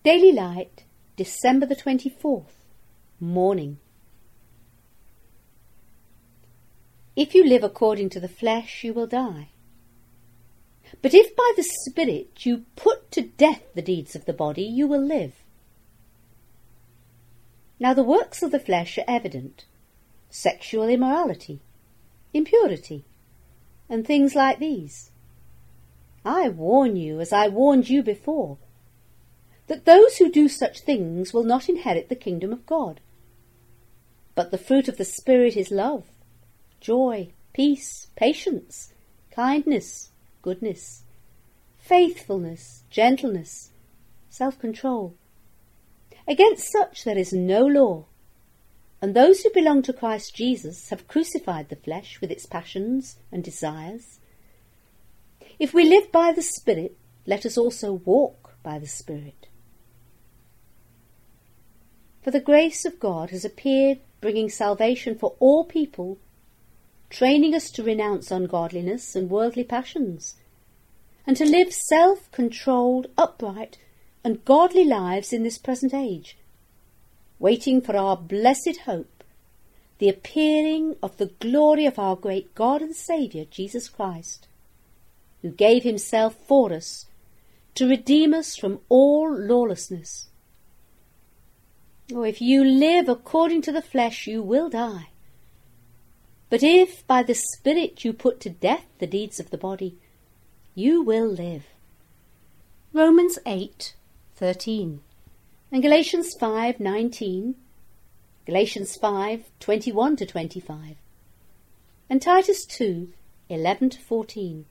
Daily Light, December the 24th, Morning. If you live according to the flesh, you will die. But if by the Spirit you put to death the deeds of the body, you will live. Now the works of the flesh are evident: sexual immorality, impurity, and things like these. I warn you, as I warned you before, that those who do such things will not inherit the kingdom of God. But the fruit of the Spirit is love, joy, peace, patience, kindness, goodness, faithfulness, gentleness, self-control. Against such there is no law, and those who belong to Christ Jesus have crucified the flesh with its passions and desires. If we live by the Spirit, let us also walk by the Spirit. For the grace of God has appeared, bringing salvation for all people, training us to renounce ungodliness and worldly passions, and to live self-controlled, upright, and godly lives in this present age, waiting for our blessed hope, the appearing of the glory of our great God and Saviour, Jesus Christ, who gave himself for us to redeem us from all lawlessness. Oh, if you live according to the flesh, you will die. But if by the Spirit you put to death the deeds of the body, you will live. Romans 8:13 and Galatians 5:19, Galatians 5:21-25, and Titus 2:11-14.